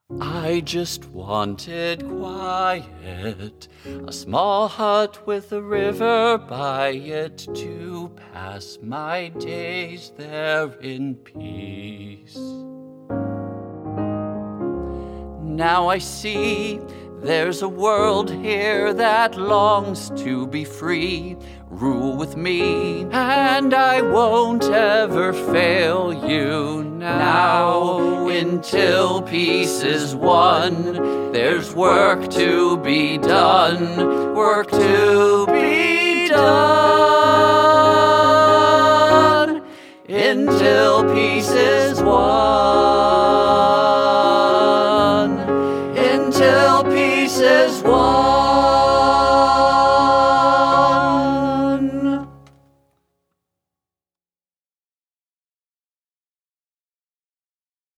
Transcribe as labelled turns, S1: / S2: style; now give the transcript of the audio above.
S1: I just wanted quiet, a small hut with a river by it to pass my days there in peace. Now I see there's a world here that longs to be free. Rule with me, and I won't ever fail you now. Until peace is won, there's work to be done, work to be done. Until peace is won.